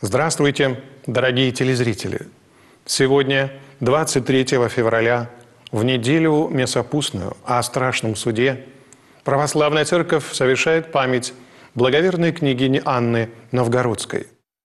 Здравствуйте, дорогие телезрители! Сегодня, 23 февраля, в неделю Месопустную о страшном суде, Православная Церковь совершает память благоверной княгини Анны Новгородской.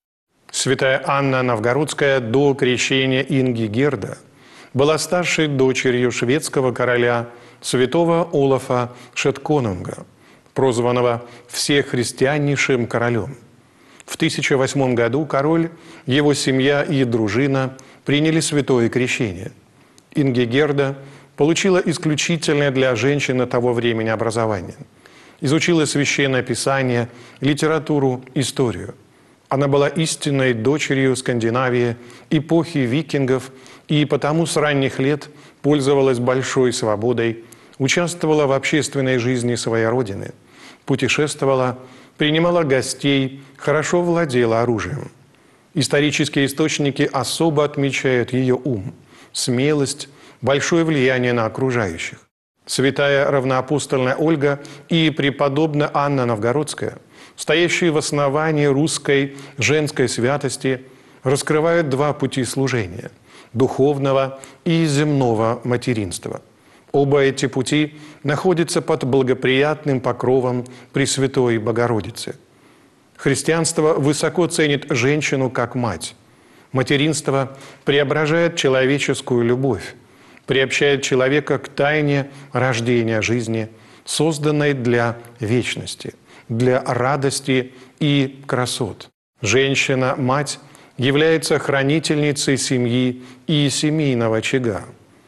Святая Анна Новгородская до крещения Ингигерда была старшей дочерью шведского короля святого Олафа Шетконунга, прозванного всехристианнейшим королем. В 1008 году король, его семья и дружина приняли святое крещение. Ингигерда получила исключительное для женщины того времени образование. Изучила священное писание, литературу, историю. Она была истинной дочерью Скандинавии, эпохи викингов, и потому с ранних лет пользовалась большой свободой, участвовала в общественной жизни своей родины, путешествовала, принимала гостей, хорошо владела оружием. Исторические источники особо отмечают ее ум, смелость, большое влияние на окружающих. Святая равноапостольная Ольга и преподобная Анна Новгородская, стоящие в основании русской женской святости, раскрывают два пути служения – духовного и земного материнства. Оба эти пути находятся под благоприятным покровом Пресвятой Богородицы. Христианство высоко ценит женщину как мать. Материнство преображает человеческую любовь, приобщает человека к тайне рождения жизни, созданной для вечности, для радости и красот. Женщина-мать является хранительницей семьи и семейного очага.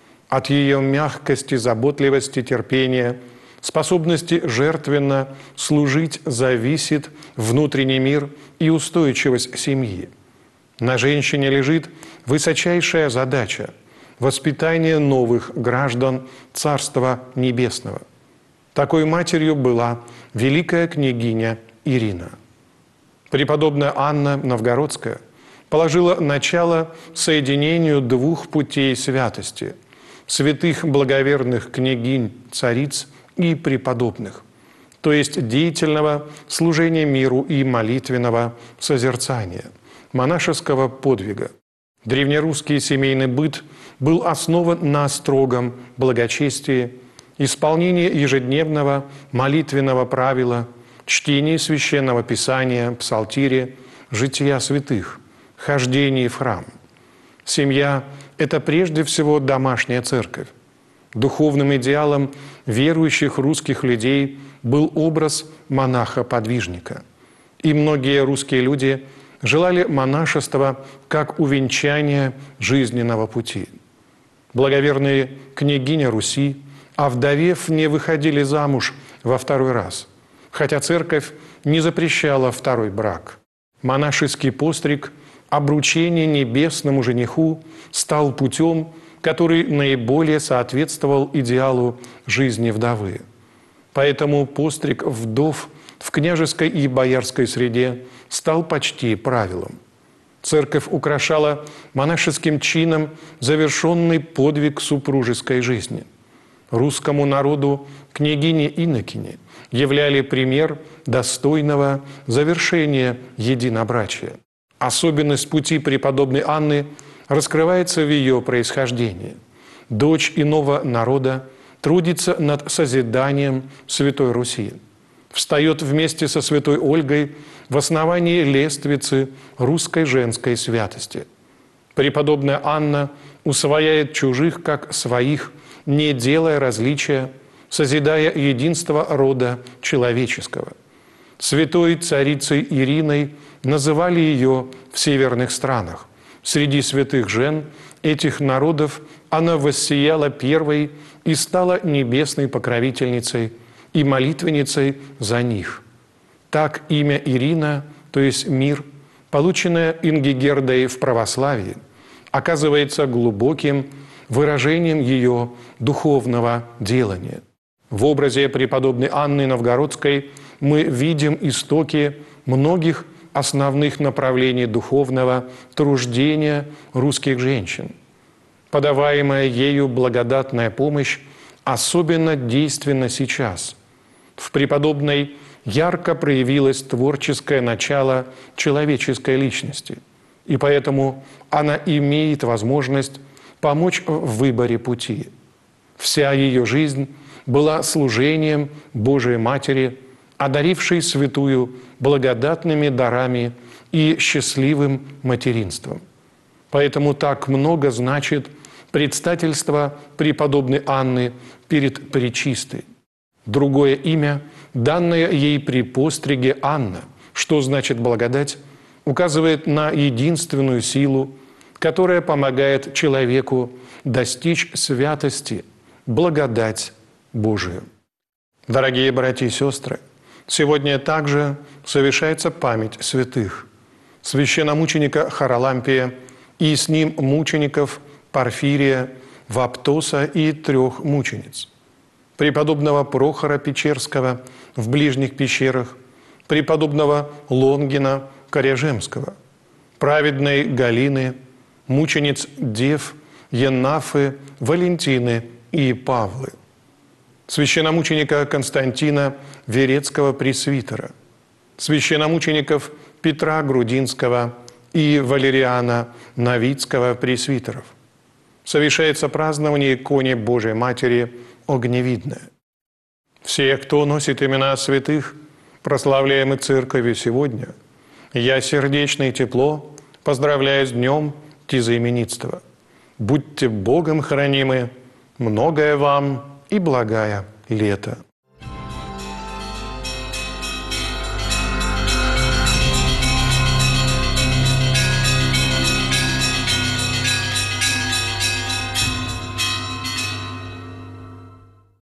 От ее мягкости, заботливости, терпения, способности жертвенно служить зависит внутренний мир и устойчивость семьи. На женщине лежит высочайшая задача – воспитание новых граждан Царства Небесного. Такой матерью была великая княгиня Ирина. Преподобная Анна Новгородская положила начало соединению двух путей святости – святых благоверных княгинь, цариц и преподобных, то есть деятельного служения миру и молитвенного созерцания, монашеского подвига. Древнерусский семейный быт был основан на строгом благочестии, исполнении ежедневного молитвенного правила, чтении священного писания, псалтире, жития святых, хождении в храм. Семья – это прежде всего домашняя церковь. Духовным идеалом верующих русских людей был образ монаха-подвижника. И многие русские люди желали монашества как увенчания жизненного пути. Благоверные княгини Руси, овдовев, не выходили замуж во второй раз, хотя церковь не запрещала второй брак. Монашеский постриг – обручение небесному жениху стал путем, который наиболее соответствовал идеалу жизни вдовы. Поэтому постриг вдов в княжеской и боярской среде стал почти правилом. Церковь украшала монашеским чином завершенный подвиг супружеской жизни. Русскому народу княгини-инокини являли пример достойного завершения единобрачия. Особенность пути преподобной Анны раскрывается в ее происхождении. Дочь иного народа трудится над созиданием Святой Руси. Встает вместе со святой Ольгой в основании лествицы русской женской святости. Преподобная Анна усвояет чужих как своих, не делая различия, созидая единство рода человеческого. Святой царицей Ириной называли ее в северных странах. Среди святых жен этих народов она воссияла первой и стала небесной покровительницей и молитвенницей за них. Так имя Ирина, то есть мир, полученное Ингигердой в православии, оказывается глубоким выражением ее духовного делания. В образе преподобной Анны Новгородской мы видим истоки многих основных направлений духовного труждения русских женщин. Подаваемая ею благодатная помощь особенно действенна сейчас. В преподобной ярко проявилось творческое начало человеческой личности, и поэтому она имеет возможность помочь в выборе пути. Вся ее жизнь была служением Божией Матери, одарившей святую благодатными дарами и счастливым материнством. Поэтому так много значит предстательство преподобной Анны перед Пречистой. Другое имя, данное ей при постриге Анна, что значит благодать, указывает на единственную силу, которая помогает человеку достичь святости, благодать Божию. Дорогие братья и сестры, сегодня также совершается память святых, священномученика Харалампия и с ним мучеников Порфирия, Ваптоса и 3 мучениц, преподобного Прохора Печерского в ближних пещерах, преподобного Лонгина Коряжемского, праведной Галины, мучениц Дев, Еннафы, Валентины и Павлы, священномученика Константина Верецкого пресвитера, священномучеников Петра Грудинского и Валериана Новицкого пресвитеров. Совершается празднование иконе Божией Матери Огневидное. Все, кто носит имена святых, прославляемых Церковью сегодня, я сердечно и тепло поздравляю с днем тезаименитства. Будьте Богом хранимы, многое вам и благая лето.